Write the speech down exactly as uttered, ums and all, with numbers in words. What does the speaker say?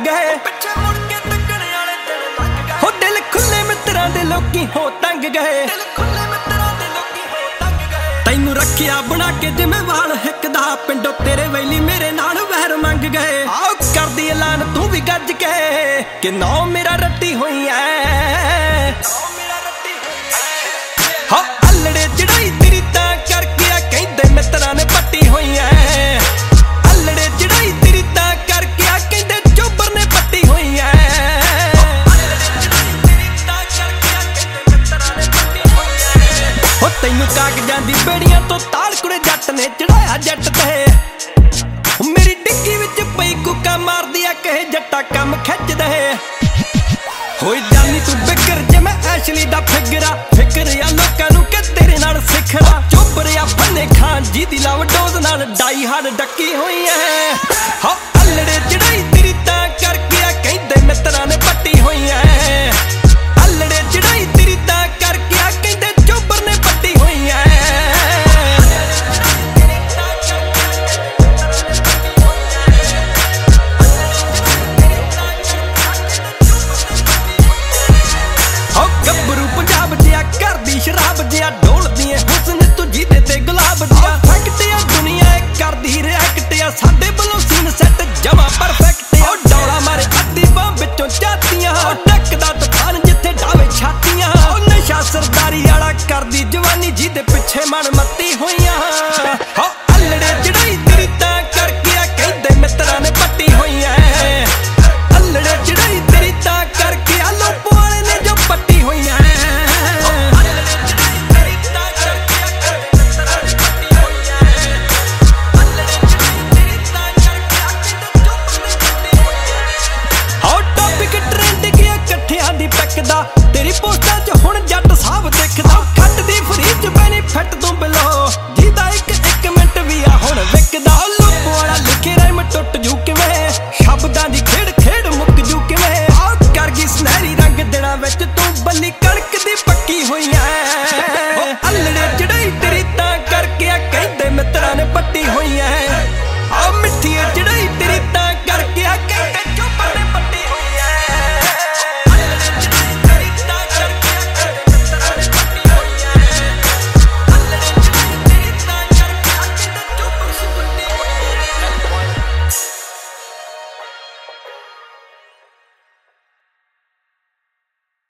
गए हो दिल खुले मित्रां दे लोकी हो तंग गए तैनू रखिया बना के जिमें वाल हिकदा पिंडो तेरे वैली मेरे नाल वैर मंग गए आओ कर दी ऐलान तू भी गज के कि नौ मेरा रट्टी हुई है हो अल्लड़े चढ़ाई तेरी तां करके आ कहंदे मित्रां ने पट्टी हुई है अल्लड़े चढ़ाई तेरी तां करके आ कहंदे चोबर ने पट्टी हुई है हो तैनू कागजां दी बेड़ियां तो ताल कुड़े जट ने चढ़ाया जट ते मेरी डिग्गी विच पई कुका मार दिया कहे जट्टा कम खिच दे होई जानी तू बिगर जिवें ऐशली दा फिगरा फिकर या लोकां नू कि तेरे नाल सिखड़ा चोबर या फन्ने खान जी दी लव डोज नाल डाई हार्ड डक्की हुई है हो अल्लड़े चढ़ाई तेरी तां करके आ कहंदे मित्रां ने पट्टी हुई है अल्लड़े चढ़ाई तेरी तां करके आ कहंदे चोबर ने पट्टी हुई है गब्बरू पंजाब जिया घर दी शराब जिया ढोलदी हुस्न तू जीदे ते गुलाब जिया फैक्टिया दुनिया करदी रिएक्टिया साडे बलों सीन सैट जमा परफेक्ट ओ डौला मारे अद्धी बां विचों चातियां ओ टकदा तूफान जिथे डावे छातियां ओ नशा सरदारी वाला करदी जवानी जीदे पिछे मन मत्ती